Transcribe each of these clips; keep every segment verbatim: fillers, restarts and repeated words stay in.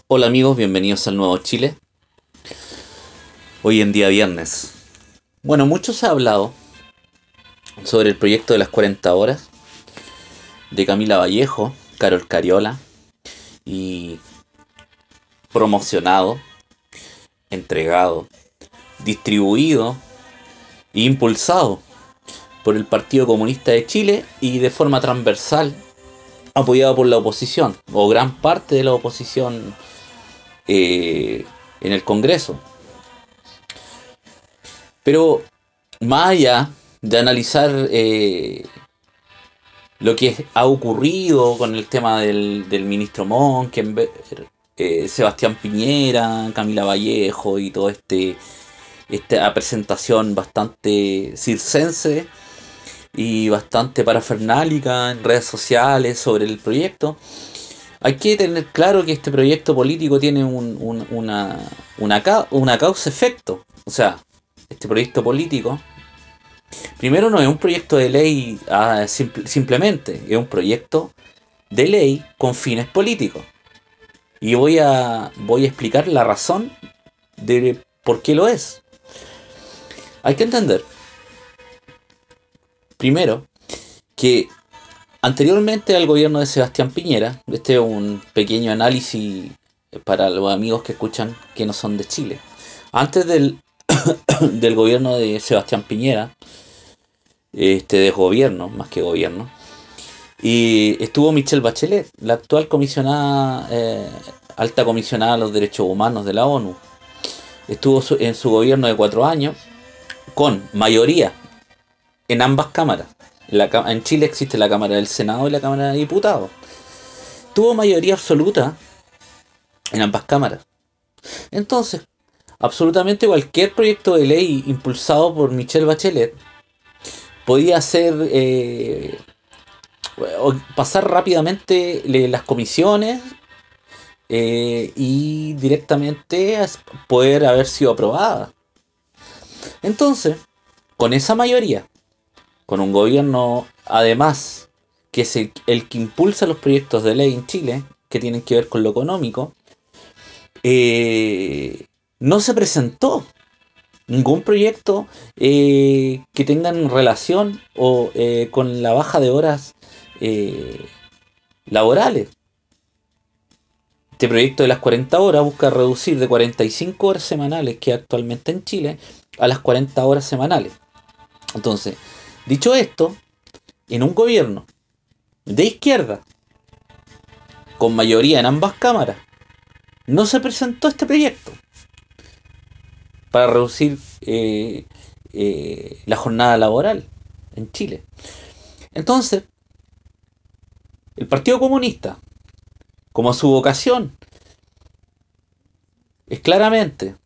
Hola amigos, bienvenidos al Nuevo Chile. Hoy en día viernes. Bueno, mucho se ha hablado sobre el proyecto de las cuarenta horas de Camila Vallejo, Carol Cariola y promocionado, entregado, distribuido e impulsado por el Partido Comunista de Chile y de forma transversal apoyado por la oposición o gran parte de la oposición eh, en el Congreso. Pero más allá de analizar eh, lo que ha ocurrido con el tema del, del ministro Monken, eh, Sebastián Piñera, Camila Vallejo y todo este esta presentación bastante circense y bastante parafernálica en redes sociales sobre el proyecto. Hay que tener claro que este proyecto político tiene un, un, una, una, una causa-efecto. O sea, este proyecto político primero no es un proyecto de ley ah, simple, simplemente, es un proyecto de ley con fines políticos. Y voy a, voy a explicar la razón de por qué lo es. Hay que entender, primero, que anteriormente al gobierno de Sebastián Piñera, este es un pequeño análisis para los amigos que escuchan que no son de Chile. Antes del, del gobierno de Sebastián Piñera, este desgobierno, más que gobierno, y estuvo Michelle Bachelet, la actual comisionada, eh, alta comisionada a los derechos humanos de la ONU. Estuvo su- en su gobierno de cuatro años con mayoría en ambas cámaras. La, en Chile existe la Cámara del Senado y la Cámara de Diputados. Tuvo mayoría absoluta en ambas cámaras. Entonces, absolutamente cualquier proyecto de ley impulsado por Michelle Bachelet podía ser eh, pasar rápidamente las comisiones eh, y directamente poder haber sido aprobada. Entonces, con esa mayoría, con un gobierno además que es el, el que impulsa los proyectos de ley en Chile, que tienen que ver con lo económico, eh, no se presentó ningún proyecto eh, que tengan relación o eh, con la baja de horas eh, laborales. Este proyecto de las cuarenta horas busca reducir de cuarenta y cinco horas semanales que hay actualmente en Chile a las cuarenta horas semanales. Entonces, dicho esto, en un gobierno de izquierda, con mayoría en ambas cámaras, no se presentó este proyecto para reducir eh, eh, la jornada laboral en Chile. Entonces, el Partido Comunista, como su vocación es claramente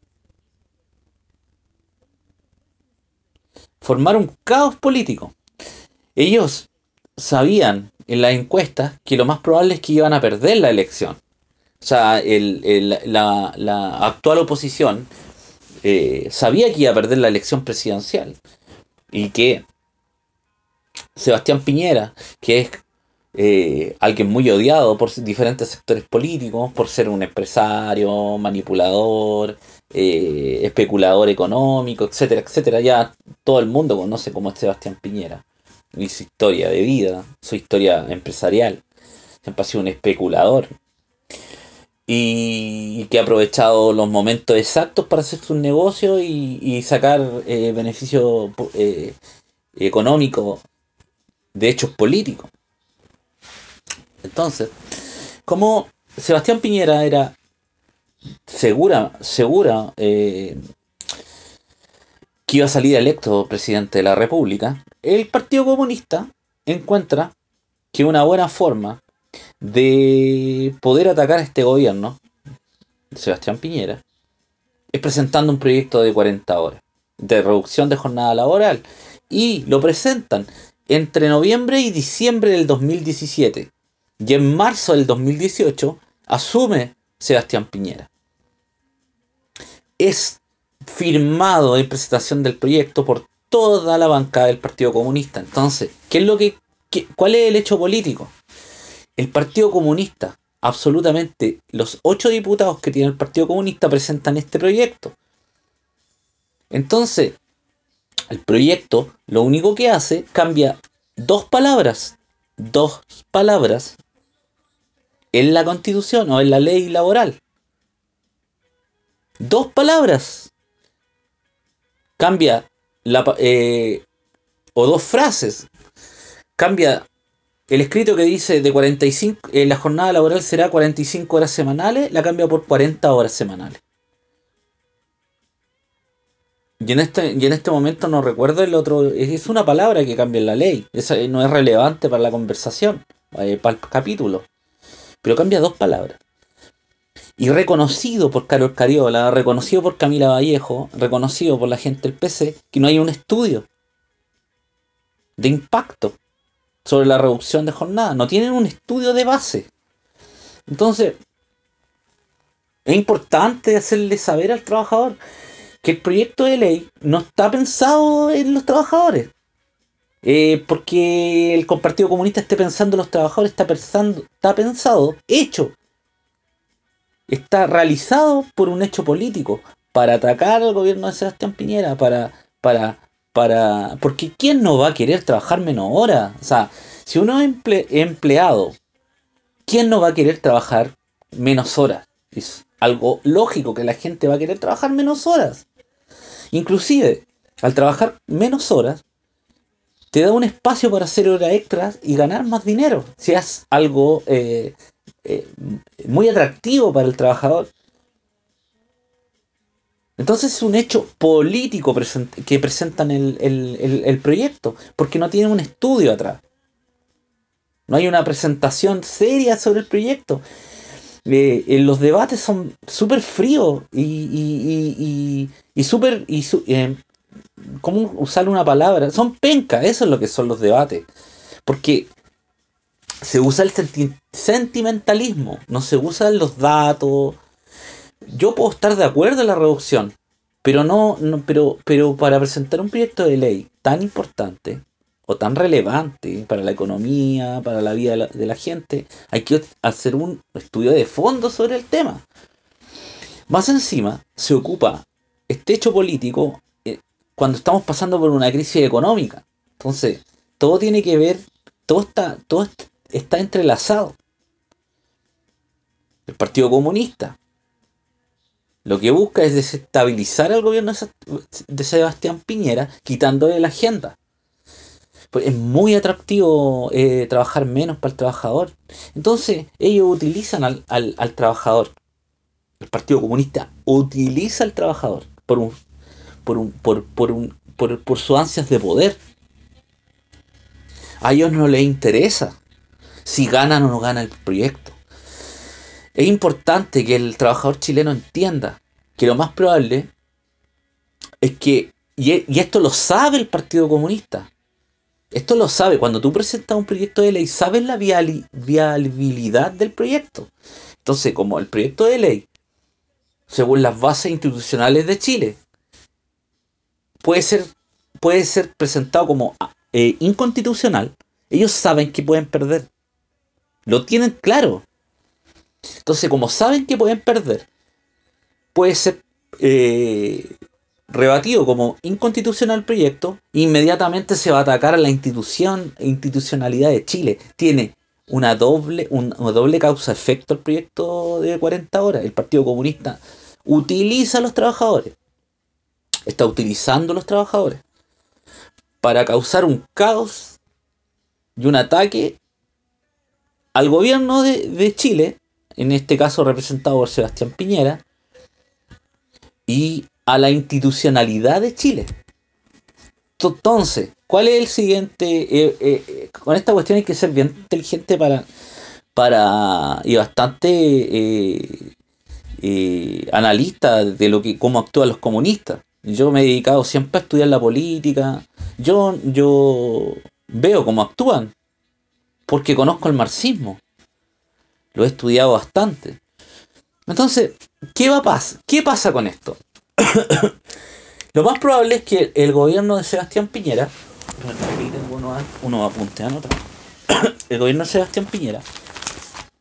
formar un caos político, ellos sabían en las encuestas que lo más probable es que iban a perder la elección. O sea, el, el, la, la actual oposición eh, sabía que iba a perder la elección presidencial y que Sebastián Piñera, que es eh, alguien muy odiado por diferentes sectores políticos, por ser un empresario, manipulador, eh, especulador económico, etcétera, etcétera. Ya todo el mundo conoce cómo es Sebastián Piñera y su historia de vida, su historia empresarial. Siempre ha sido un especulador y, y que ha aprovechado los momentos exactos para hacer sus negocios y, y sacar eh, beneficio eh, económico de hechos políticos. Entonces, como Sebastián Piñera era segura, segura eh, que iba a salir electo presidente de la República, el Partido Comunista encuentra que una buena forma de poder atacar a este gobierno, de Sebastián Piñera, es presentando un proyecto de cuarenta horas, de reducción de jornada laboral, y lo presentan entre noviembre y diciembre del dos mil diecisiete, y en marzo del dos mil dieciocho asume Sebastián Piñera. Es firmado en presentación del proyecto por toda la bancada del Partido Comunista. Entonces, ¿qué es lo que, qué, ¿cuál es el hecho político? El Partido Comunista absolutamente los ocho diputados que tiene el Partido Comunista presentan este proyecto. Entonces, el proyecto lo único que hace, cambia dos palabras, dos palabras en la Constitución o en la ley laboral. Dos palabras. Cambia la, eh, o dos frases. Cambia el escrito que dice de cuarenta y cinco, eh, la jornada laboral será cuarenta y cinco horas semanales, la cambia por cuarenta horas semanales. Y en este, y en este momento no recuerdo el otro, es una palabra que cambia en la ley. Esa no es relevante para la conversación, eh, para el capítulo. Pero cambia dos palabras. Y reconocido por Carol Cariola, reconocido por Camila Vallejo, reconocido por la gente del P C, que no hay un estudio de impacto sobre la reducción de jornada. No tienen un estudio de base. Entonces, es importante hacerle saber al trabajador que el proyecto de ley no está pensado en los trabajadores. Eh, porque el Partido Comunista esté pensando en los trabajadores, está pensando, está pensado, hecho, está realizado por un hecho político para atacar al gobierno de Sebastián Piñera, para, para, para, porque ¿quién no va a querer trabajar menos horas? O sea, si uno es emple, empleado, ¿quién no va a querer trabajar menos horas? Es algo lógico que la gente va a querer trabajar menos horas. Inclusive, al trabajar menos horas, te da un espacio para hacer horas extras y ganar más dinero. Si es algo eh, eh, muy atractivo para el trabajador. Entonces es un hecho político present que presentan el, el, el, el proyecto, porque no tiene un estudio atrás. No hay una presentación seria sobre el proyecto. Eh, eh, los debates son súper fríos y, y, y, y, y súper... Y su, eh, ¿cómo usar una palabra? Son pencas, eso es lo que son los debates. Porque se usa el senti sentimentalismo, no se usan los datos. Yo puedo estar de acuerdo en la reducción, pero no, no pero, pero para presentar un proyecto de ley tan importante o tan relevante para la economía, para la vida de la, de la gente, hay que hacer un estudio de fondo sobre el tema. Más encima, se ocupa este hecho político eh, cuando estamos pasando por una crisis económica. Entonces, todo tiene que ver, todo está, todo está entrelazado. El Partido Comunista lo que busca es desestabilizar al gobierno de Sebastián Piñera, quitándole la agenda. Pues es muy atractivo eh, trabajar menos para el trabajador. Entonces, ellos utilizan al, al, al trabajador. El Partido Comunista utiliza al trabajador por un, por un, por, por un, por, por sus ansias de poder. A ellos no les interesa si ganan o no gana el proyecto. Es importante que el trabajador chileno entienda que lo más probable es que, y, y esto lo sabe el Partido Comunista, esto lo sabe, cuando tú presentas un proyecto de ley, sabes la viali, viabilidad del proyecto. Entonces, como el proyecto de ley, según las bases institucionales de Chile, puede ser, puede ser presentado como eh, inconstitucional, ellos saben que pueden perder. Lo tienen claro. Entonces, como saben que pueden perder, puede ser eh, rebatido como inconstitucional el proyecto, inmediatamente se va a atacar a la institución, institucionalidad de Chile. Tiene una doble, un, una doble causa-efecto el proyecto de cuarenta horas. El Partido Comunista utiliza a los trabajadores, está utilizando a los trabajadores para causar un caos y un ataque al gobierno de, de Chile, en este caso representado por Sebastián Piñera, y a la institucionalidad de Chile. Entonces, ¿cuál es el siguiente? Eh, eh, eh, con esta cuestión hay que ser bien inteligente para, para y bastante eh, eh, analista de lo que cómo actúan los comunistas. Yo me he dedicado siempre a estudiar la política. Yo, yo veo cómo actúan porque conozco el marxismo. Lo he estudiado bastante. Entonces, ¿qué va a pasar? ¿Qué pasa con esto? Lo más probable es que el gobierno de Sebastián Piñera, aquí tengo unos, unos apuntes anotados, el gobierno de Sebastián Piñera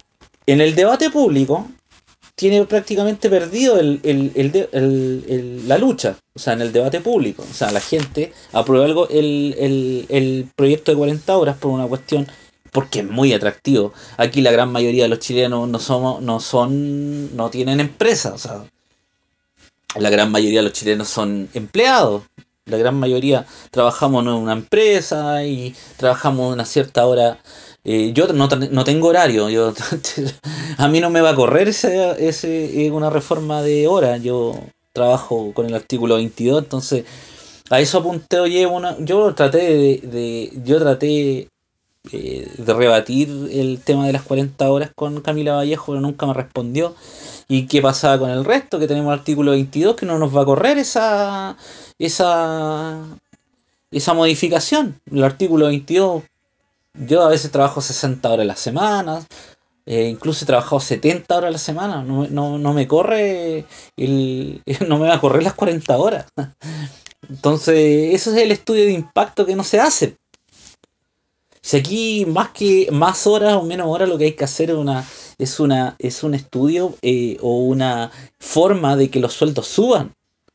En el debate público tiene prácticamente perdido el, el- el de- el- el- la lucha, o sea, en el debate público. O sea, la gente aprueba algo, el, el, el proyecto de cuarenta horas por una cuestión, porque es muy atractivo. Aquí la gran mayoría de los chilenos no somos, no son, no tienen empresas, o sea, la gran mayoría de los chilenos son empleados. La gran mayoría trabajamos en una empresa y trabajamos una cierta hora. Eh, yo no, no tengo horario. Yo, a mí no me va a correr ese, ese, eh, una reforma de hora. Yo trabajo con el artículo veintidós, entonces a eso apunté. Oye, una, yo traté de, de- yo traté eh, de rebatir el tema de las cuarenta horas con Camila Vallejo, pero nunca me respondió. ¿Y qué pasaba con el resto? Que tenemos el artículo veintidós que no nos va a correr esa, esa, esa modificación. El artículo veintidós, yo a veces trabajo sesenta horas a la semana, eh, incluso he trabajado setenta horas a la semana. No, no, no me corre, el, no me va a correr las cuarenta horas. Entonces, ese es el estudio de impacto que no se hace. Si aquí más que más horas o menos horas lo que hay que hacer es una es una es un estudio eh, o una forma de que los sueldos suban.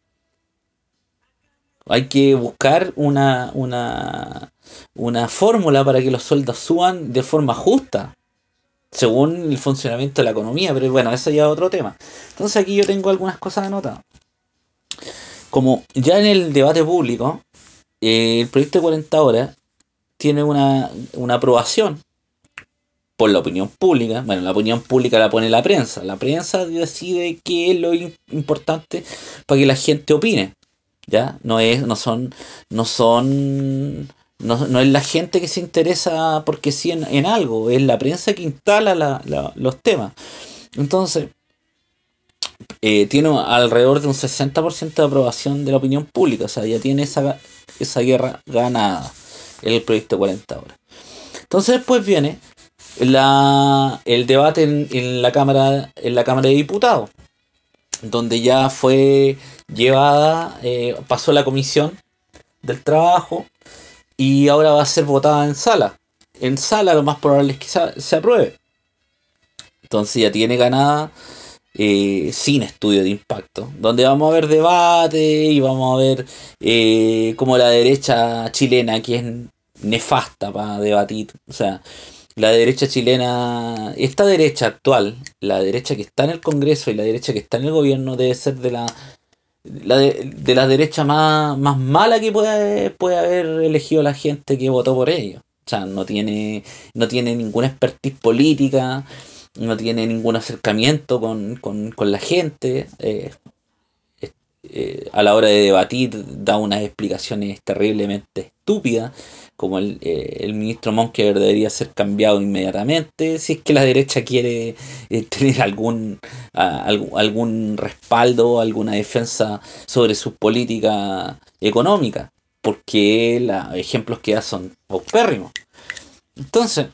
Hay que buscar una una una fórmula para que los sueldos suban de forma justa, según el funcionamiento de la economía, pero bueno, eso ya es otro tema. Entonces aquí yo tengo algunas cosas anotadas. Como ya en el debate público, eh, el proyecto de cuarenta horas tiene una, una aprobación por la opinión pública. Bueno, la opinión pública la pone la prensa. La prensa decide qué es lo importante para que la gente opine. ¿Ya? No es, no son, no son, no, no es la gente que se interesa porque sí en, en algo, es la prensa que instala la- la- los temas. Entonces, eh, tiene alrededor de un sesenta por ciento de aprobación de la opinión pública, o sea, ya tiene esa, esa guerra ganada el proyecto cuarenta horas. Entonces después viene la, el debate en, en la Cámara, en la Cámara de Diputados, donde ya fue llevada, eh, pasó la comisión del trabajo y ahora va a ser votada en sala. En sala lo más probable es que se, se apruebe. Entonces ya tiene ganada eh, sin estudio de impacto, donde vamos a ver debate y vamos a ver eh, cómo la derecha chilena, que es nefasta para debatir, o sea, la derecha chilena, esta derecha actual, la derecha que está en el Congreso y la derecha que está en el gobierno debe ser de la, la de, de la derecha más, más mala que puede, puede haber elegido la gente que votó por ellos. O sea, no tiene, no tiene ninguna expertise política, no tiene ningún acercamiento con, con, con la gente. Eh, eh, a la hora de debatir da unas explicaciones terriblemente estúpidas, como el, eh, el ministro Monkever debería ser cambiado inmediatamente, si es que la derecha quiere eh, tener algún, a- algún, algún respaldo, alguna defensa sobre sus políticas económicas, porque los ejemplos que da son paupérrimos. Entonces,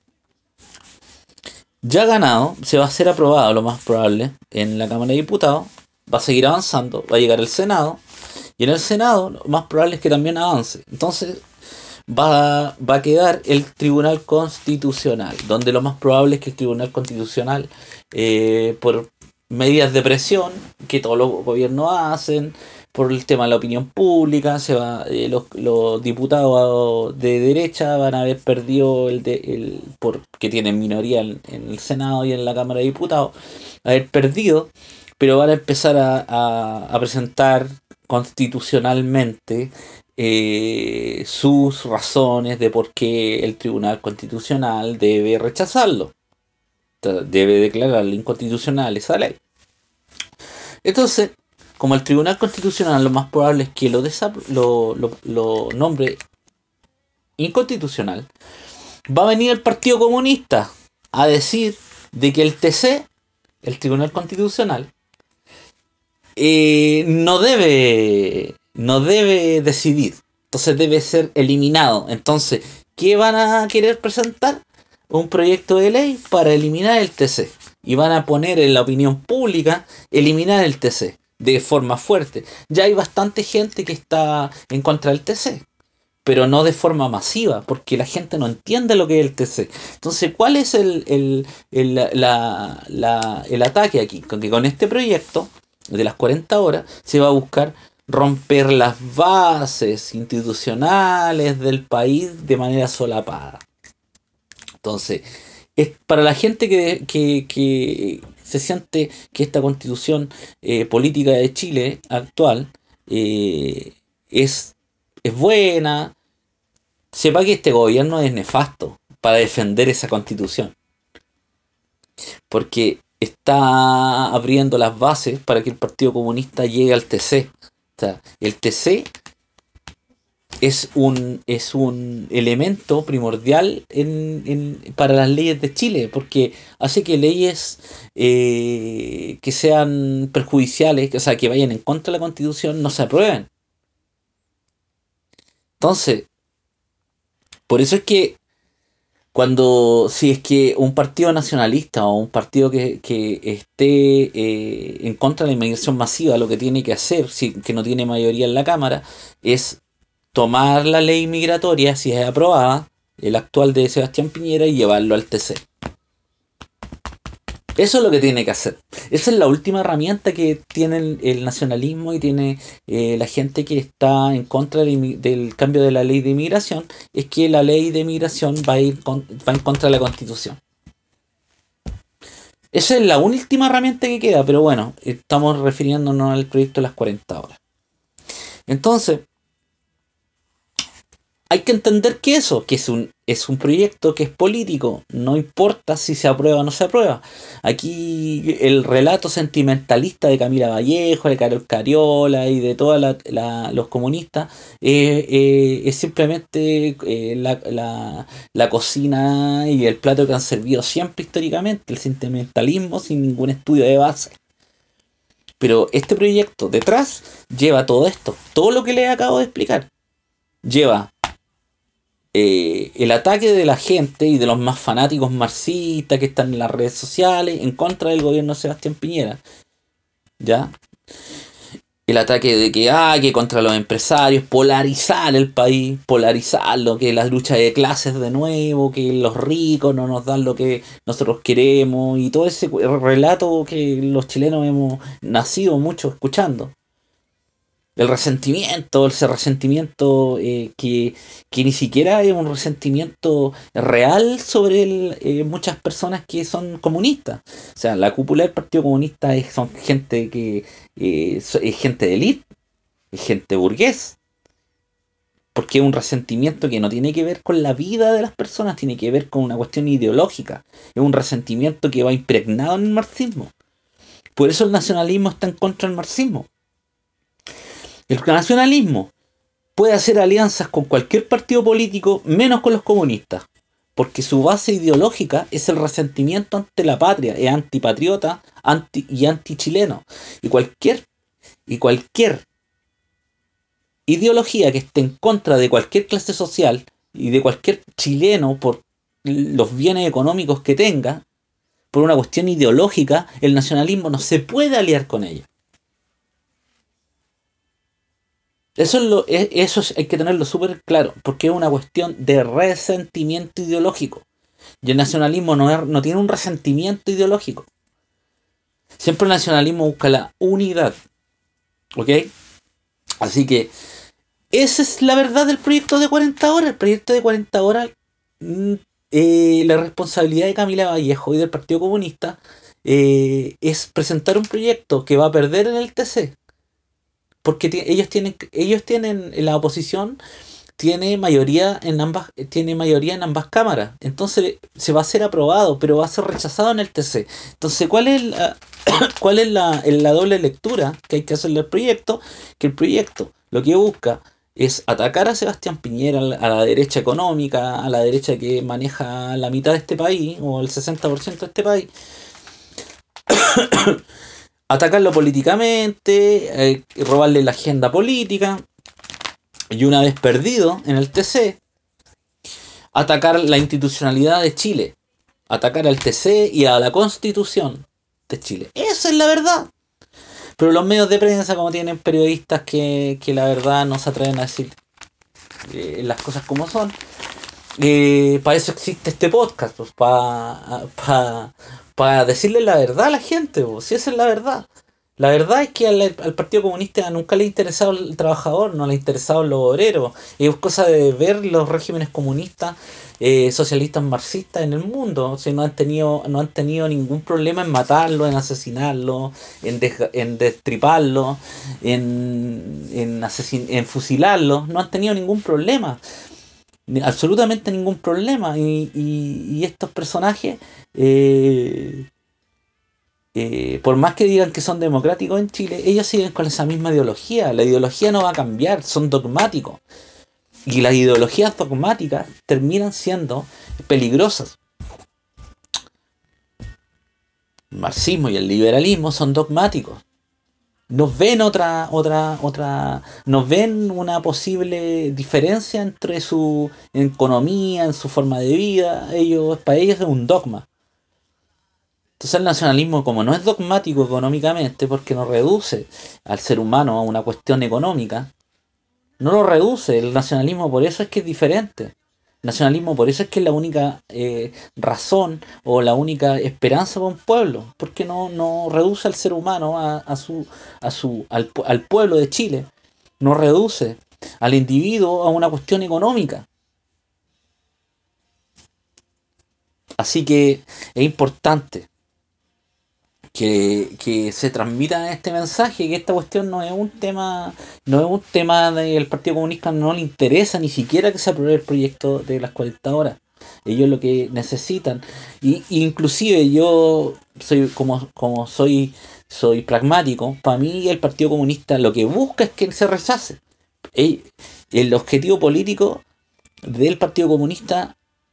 ya ganado, se va a ser aprobado lo más probable en la Cámara de Diputados, va a seguir avanzando, va a llegar al Senado, y en el Senado lo más probable es que también avance. Entonces va, va a quedar el Tribunal Constitucional, donde lo más probable es que el Tribunal Constitucional, eh, por medidas de presión que todos los gobiernos hacen, por el tema de la opinión pública, se va, eh, los, los diputados de derecha van a haber perdido el, de, el porque tienen minoría en, en el Senado y en la Cámara de Diputados, haber perdido, pero van a empezar a, a, a presentar constitucionalmente eh, sus razones de por qué el Tribunal Constitucional debe rechazarlo, debe declarar inconstitucional esa ley. Entonces, como el Tribunal Constitucional lo más probable es que lo, lo, lo, lo nombre inconstitucional, va a venir el Partido Comunista a decir de que el T C, el Tribunal Constitucional, eh, no debe no debe decidir, entonces debe ser eliminado. Entonces, ¿qué van a querer presentar? Un proyecto de ley para eliminar el T C y van a poner en la opinión pública eliminar el T C de forma fuerte. Ya hay bastante gente que está en contra del T C, pero no de forma masiva, porque la gente no entiende lo que es el T C. Entonces, ¿cuál es el, el, el, la, la, el ataque aquí? Con que con este proyecto de las cuarenta horas se va a buscar romper las bases institucionales del país de manera solapada. Entonces, es para la gente que, que, que se siente que esta constitución eh, política de Chile actual eh, es, es buena, sepa que este gobierno es nefasto para defender esa constitución, porque está abriendo las bases para que el Partido Comunista llegue al T C. O sea, el T C es un, es un elemento primordial en, en- para las leyes de Chile, porque hace que leyes eh, que sean perjudiciales, o sea, que vayan en contra de la Constitución, no se aprueben. Entonces, por eso es que cuando, si es que un partido nacionalista o un partido que, que esté eh, en contra de la inmigración masiva, lo que tiene que hacer, si que no tiene mayoría en la Cámara, es tomar la ley migratoria, si es aprobada, el actual de Sebastián Piñera, y llevarlo al T C. Eso es lo que tiene que hacer. Esa es la última herramienta que tiene el, el nacionalismo y tiene eh, la gente que está en contra del, del cambio de la ley de inmigración, es que la ley de inmigración va a ir con, va en contra de la Constitución. Esa es la última herramienta que queda, pero bueno, estamos refiriéndonos al proyecto de las cuarenta horas. Entonces, hay que entender que eso, que es un, es un proyecto que es político, no importa si se aprueba o no se aprueba. Aquí el relato sentimentalista de Camila Vallejo, de Carol Cariola y de todos los comunistas eh, eh, es simplemente eh, la, la, la cocina y el plato que han servido siempre históricamente, el sentimentalismo sin ningún estudio de base. Pero este proyecto detrás lleva todo esto, todo lo que les acabo de explicar. Lleva eh, el ataque de la gente y de los más fanáticos marxistas que están en las redes sociales en contra del gobierno de Sebastián Piñera, ¿ya? El ataque de que, ah, que contra los empresarios, polarizar el país, polarizarlo, que la lucha de clases de nuevo, que los ricos no nos dan lo que nosotros queremos, y todo ese relato que los chilenos hemos nacido mucho escuchando. El resentimiento, ese resentimiento eh, que, que ni siquiera es un resentimiento real sobre el, eh, muchas personas que son comunistas. O sea, la cúpula del Partido Comunista es, son gente que eh, es gente de élite, es gente burgués, porque es un resentimiento que no tiene que ver con la vida de las personas, tiene que ver con una cuestión ideológica. Es un resentimiento que va impregnado en el marxismo. Por eso el nacionalismo está en contra del marxismo. El nacionalismo puede hacer alianzas con cualquier partido político menos con los comunistas, porque su base ideológica es el resentimiento ante la patria, es antipatriota anti y antichileno. Y cualquier, y cualquier ideología que esté en contra de cualquier clase social y de cualquier chileno por los bienes económicos que tenga, por una cuestión ideológica, el nacionalismo no se puede aliar con ella. Eso, es lo, es- eso es- hay que tenerlo súper claro, porque es una cuestión de resentimiento ideológico. Y el nacionalismo no, es- no tiene un resentimiento ideológico. Siempre el nacionalismo busca la unidad. ¿Ok? Así que esa es la verdad del proyecto de cuarenta horas. El proyecto de cuarenta horas, mm, eh, la responsabilidad de Camila Vallejo y del Partido Comunista eh, es presentar un proyecto que va a perder en el T C. Porque ti- ellos tienen, ellos tienen en la oposición tiene mayoría en ambas tiene mayoría en ambas cámaras, entonces se va a ser aprobado pero va a ser rechazado en el T C. Entonces, ¿cuál es la, cuál es la, la doble lectura que hay que hacerle al proyecto? Que el proyecto lo que busca es atacar a Sebastián Piñera, a la derecha económica, a la derecha que maneja la mitad de este país o el sesenta por ciento de este país, atacarlo políticamente, eh, robarle la agenda política, y una vez perdido en el T C, atacar la institucionalidad de Chile, atacar al T C y a la Constitución de Chile. Esa es la verdad. Pero los medios de prensa, como tienen periodistas que, que la verdad no se atreven a decir. eh, las cosas como son. Eh, para eso existe este podcast, pues, para pa, pa decirle la verdad a la gente, pues, si esa es la verdad. La verdad es que al, al Partido Comunista nunca le ha interesado el trabajador, no le ha interesado los obreros. Es cosa de ver los regímenes comunistas, eh, socialistas, marxistas en el mundo. O sea, no han tenido, no han tenido ningún problema en matarlo, en asesinarlo, en, des- en destriparlo, en, en, asesin- en fusilarlo. No han tenido ningún problema, ni- absolutamente ningún problema. Y, y- y estos personajes, eh, eh, por más que digan que son democráticos en Chile, ellos siguen con esa misma ideología. La ideología no va a cambiar, son dogmáticos. Y las ideologías dogmáticas terminan siendo peligrosas. El marxismo y el liberalismo son dogmáticos. Nos ven otra, otra, otra, nos ven una posible diferencia entre su economía, en su forma de vida. Ellos, para ellos es un dogma. Entonces el nacionalismo, como no es dogmático económicamente, porque no reduce al ser humano a una cuestión económica, no lo reduce. El nacionalismo por eso es que es diferente. El nacionalismo por eso es que es la única eh, razón o la única esperanza para un pueblo, porque no, no reduce al ser humano a, a su, a su, al, al pueblo de Chile, no reduce al individuo a una cuestión económica. Así que es importante que, que se transmita este mensaje, que esta cuestión no es un tema, no es un tema del Partido Comunista, no le interesa ni siquiera que se apruebe el proyecto de las cuarenta horas. Ellos lo que necesitan, y inclusive yo soy como, como soy, soy pragmático, para mí el Partido Comunista lo que busca es que se rechace. El, el objetivo político del Partido Comunista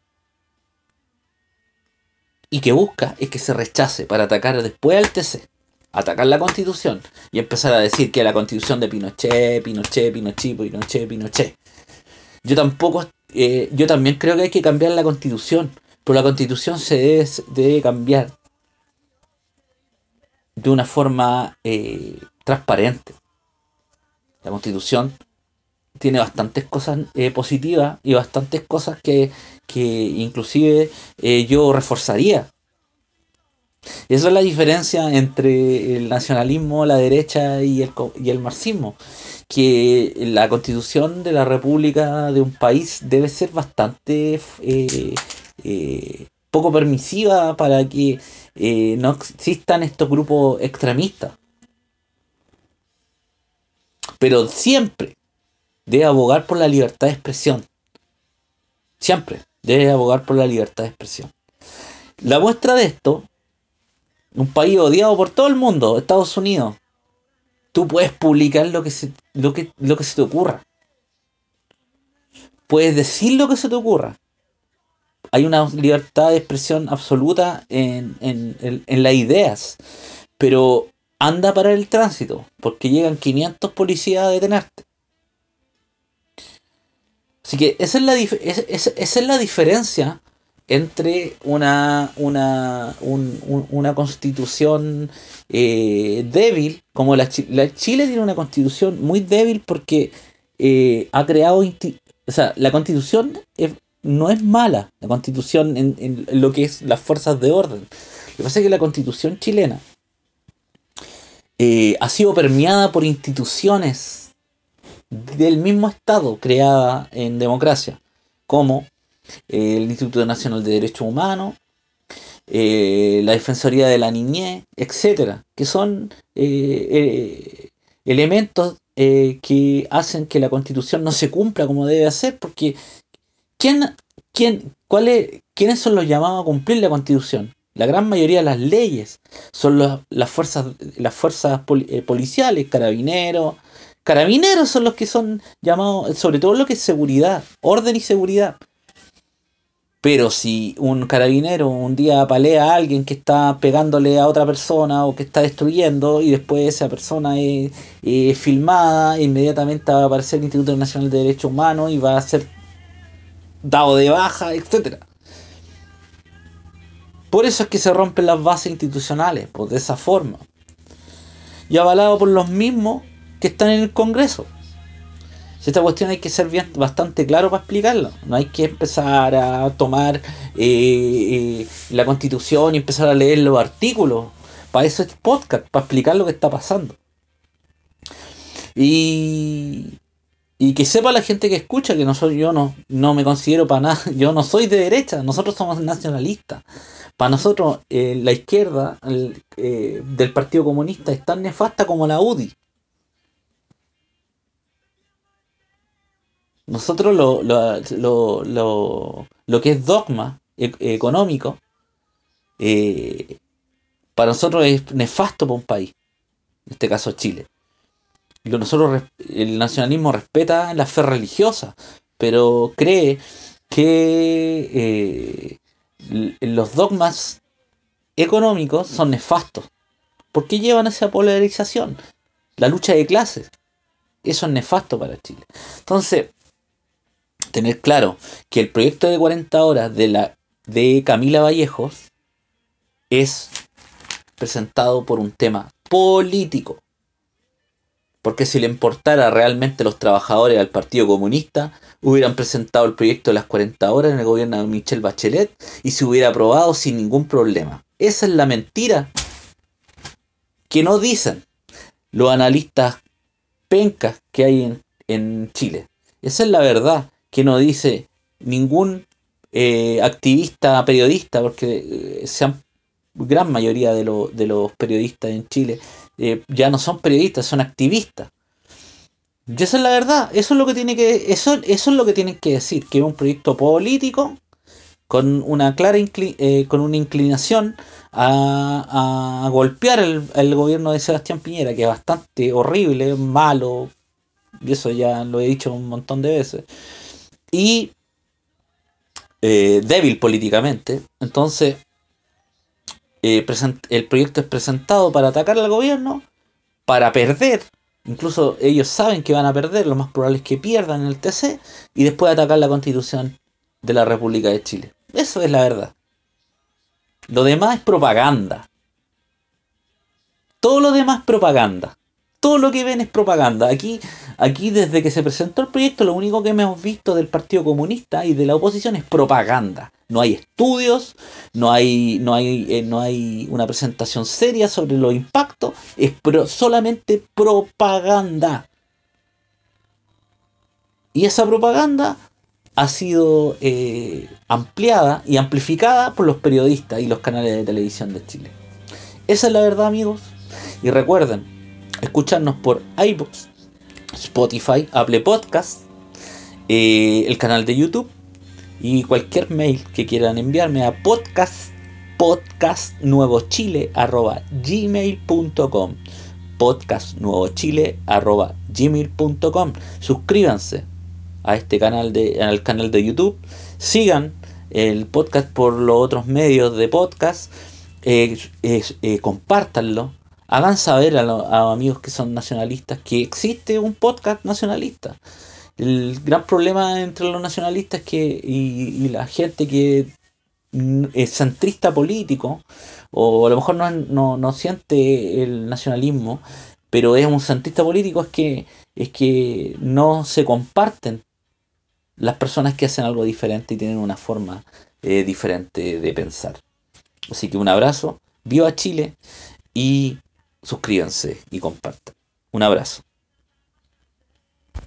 y que busca es que se rechace para atacar después al T C, atacar la Constitución y empezar a decir que la Constitución de Pinochet, Pinochet, Pinochet, Pinochet, Pinochet. Yo tampoco, eh, yo también creo que hay que cambiar la Constitución, pero la Constitución se debe, debe cambiar de una forma eh, transparente. La Constitución tiene bastantes cosas eh, positivas y bastantes cosas que, que inclusive eh, yo reforzaría. Esa es la diferencia entre el nacionalismo, la derecha y el, y el marxismo. Que la constitución de la república de un país debe ser bastante eh, eh, poco permisiva para que eh, no existan estos grupos extremistas. Pero siempre debe abogar por la libertad de expresión. Siempre debe abogar por la libertad de expresión. La muestra de esto, un país odiado por todo el mundo, Estados Unidos, tú puedes publicar lo que se, lo que, lo que se te ocurra. Puedes decir lo que se te ocurra. Hay una libertad de expresión absoluta en, en, en, en las ideas. Pero anda para el tránsito, porque llegan quinientos policías a detenerte. Así que esa es la, dif esa, esa, esa es la diferencia entre una, una, un, un, una constitución eh, débil, como la, la Chile tiene una constitución muy débil porque eh, ha creado, o sea, la constitución es, no es mala, la constitución en, en, lo que es las fuerzas de orden. Lo que pasa es que la constitución chilena eh, ha sido permeada por instituciones del mismo Estado creada en democracia, como el Instituto Nacional de Derechos Humanos, eh, la Defensoría de la Niñez, etcétera, que son eh, eh, elementos eh, que hacen que la Constitución no se cumpla como debe hacer, porque ¿quién, quién, cuál es, ¿quiénes son los llamados a cumplir la Constitución? La gran mayoría de las leyes son los, las fuerzas, las fuerzas pol, eh, policiales, carabineros. Carabineros son los que son llamados, sobre todo lo que es seguridad, orden y seguridad. Pero si un carabinero un día apalea a alguien que está pegándole a otra persona o que está destruyendo y después esa persona es, es filmada, inmediatamente va a aparecer el Instituto Nacional de Derechos Humanos y va a ser dado de baja, etcétera. Por eso es que se rompen las bases institucionales, pues de esa forma. Y avalado por los mismos que están en el Congreso. Si esta cuestión hay que ser bien, bastante claro para explicarlo. No hay que empezar a tomar eh, eh, la constitución y empezar a leer los artículos. Para eso es podcast, para explicar lo que está pasando. Y, y que sepa la gente que escucha que no soy yo, no, no me considero para nada, yo no soy de derecha, nosotros somos nacionalistas. Para nosotros eh, la izquierda el, eh, del Partido Comunista es tan nefasta como la U D I. Nosotros lo, lo, lo, lo, lo que es dogma e- económico, eh, para nosotros es nefasto para un país, en este caso Chile. Lo- Nosotros, el nacionalismo respeta la fe religiosa, pero cree que eh, los dogmas económicos son nefastos. ¿Por qué llevan a esa polarización? La lucha de clases. Eso es nefasto para Chile. Entonces, tener claro que el proyecto de cuarenta horas de, la, de Camila Vallejos es presentado por un tema político. Porque si le importara realmente a los trabajadores al Partido Comunista, hubieran presentado el proyecto de las cuarenta horas en el gobierno de Michelle Bachelet y se hubiera aprobado sin ningún problema. Esa es la mentira que no dicen los analistas pencas que hay en, en Chile. Esa es la verdad que no dice ningún eh, activista, periodista, porque eh, sean gran mayoría de, lo, de los periodistas en Chile eh, ya no son periodistas, son activistas. Y esa es la verdad, eso es lo que tiene que, eso, eso es lo que tienen que decir, que es un proyecto político con una clara incli- eh, con una inclinación a, a golpear el, el gobierno de Sebastián Piñera, que es bastante horrible, malo, y eso ya lo he dicho un montón de veces, y eh, débil políticamente. Entonces, eh, present- el proyecto es presentado para atacar al gobierno, para perder. Incluso ellos saben que van a perder, lo más probable es que pierdan en el T C y después atacar la constitución de la República de Chile. Eso es la verdad. Lo demás es propaganda. Todo lo demás es propaganda. Todo lo que ven es propaganda. Aquí, aquí desde que se presentó el proyecto, lo único que hemos visto del Partido Comunista y de la oposición es propaganda. No hay estudios, no hay, no hay, eh, no hay una presentación seria sobre los impactos, es pro- solamente propaganda. Y esa propaganda ha sido eh, ampliada y amplificada por los periodistas y los canales de televisión de Chile. Esa es la verdad, amigos. Y recuerden, escucharnos por iVoox, Spotify, Apple Podcast, eh, el canal de YouTube y cualquier mail que quieran enviarme a podcast podcastnuevochile arroba gmail punto com podcastnuevochile arroba gmail punto com. Suscríbanse a este canal de, al canal de YouTube, sigan el podcast por los otros medios de podcast, eh, eh, eh, compártanlo, hagan saber a, lo, a amigos que son nacionalistas que existe un podcast nacionalista. El gran problema entre los nacionalistas es que y, y la gente que es centrista político, o a lo mejor no, no, no siente el nacionalismo, pero es un centrista político, es que, es que no se comparten las personas que hacen algo diferente y tienen una forma eh, diferente de pensar. Así que un abrazo, viva Chile y suscríbanse y compartan. Un abrazo.